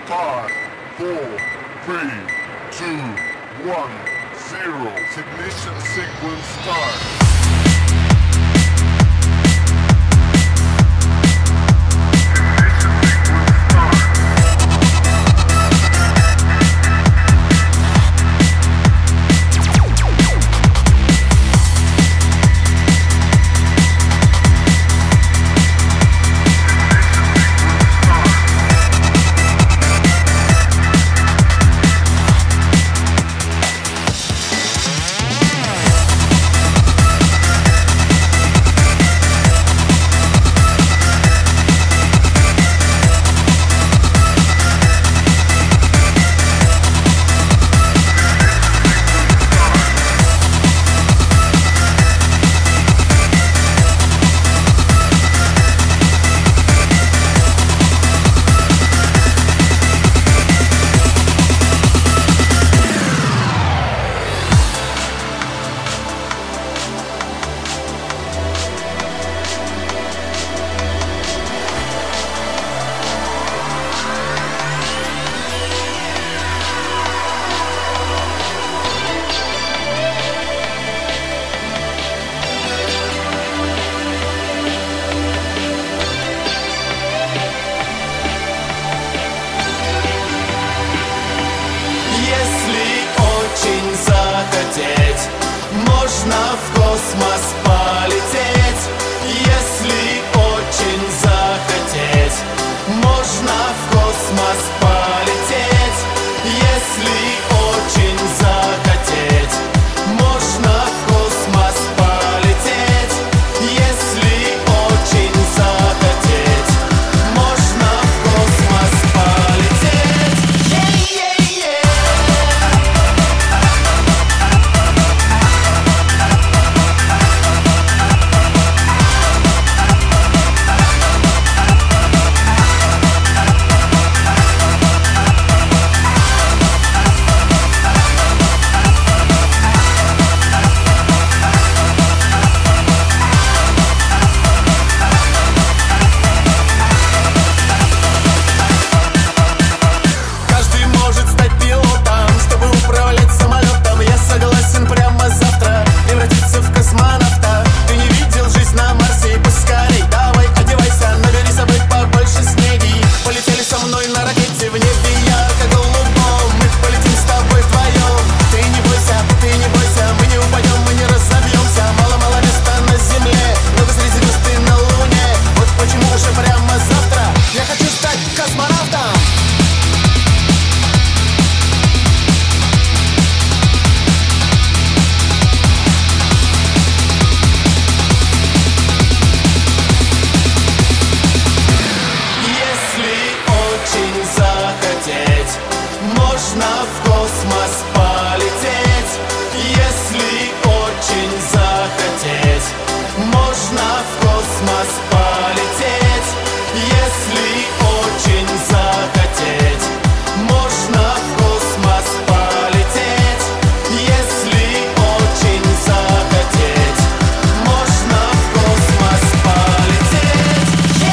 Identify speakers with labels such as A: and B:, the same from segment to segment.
A: 5, 4, 3, 2, 1, 0. Ignition sequence start.
B: Можно в космос полететь, если очень захотеть. Можно в космос полететь, если очень захотеть. Можно в космос полететь, если очень захотеть. Можно в космос полететь. Можно в космос полететь, если очень захотеть. Можно в космос полететь, если очень захотеть. Можно в космос полететь, если очень захотеть. Можно в космос полететь.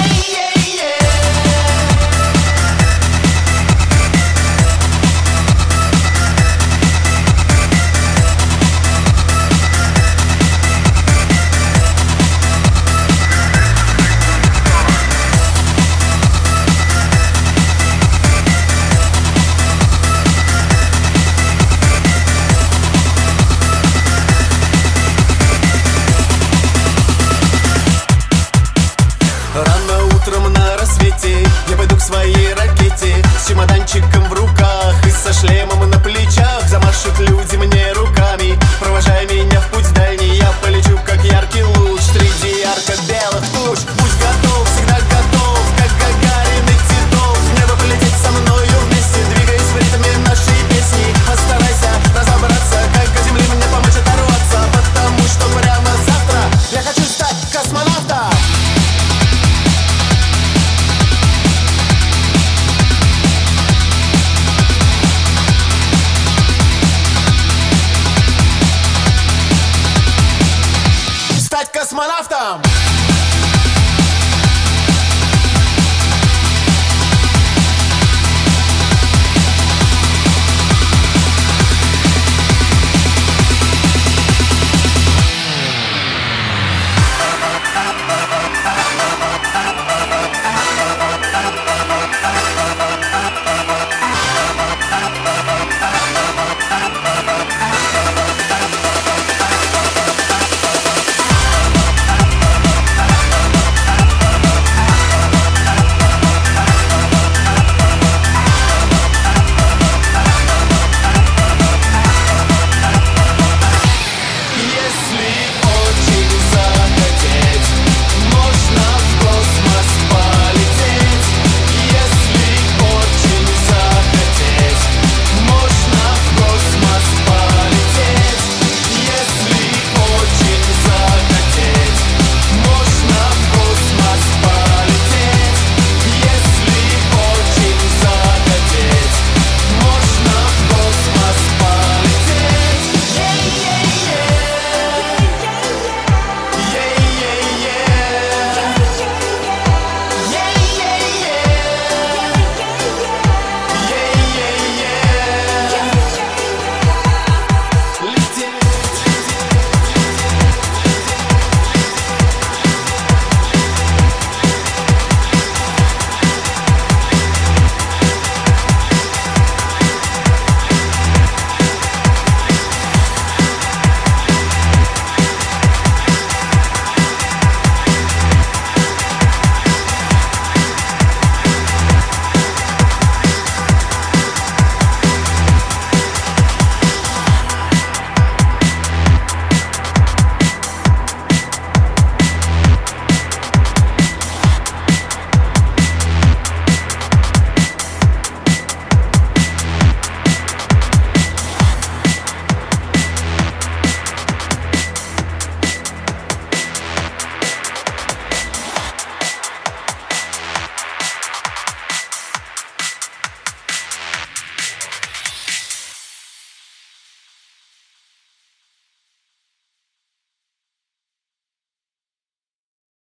B: Рано утром на рассвете я пойду к своей ракете с чемоданчиком в руках и со шлемом на плечах. Замашут люди мне руками, провожая меня в путь дальний. Я полечу, как яркий луч среди ярко-белых туч. Будь готов, всегда готов, как Гагарин и Титов. В небо полететь со мною вместе, двигаясь в ритме нашей песни. Постарайся разобраться, как о земле мне помочь оторваться, потому что прямо завтра я хочу стать космонавтом. Космонавтом!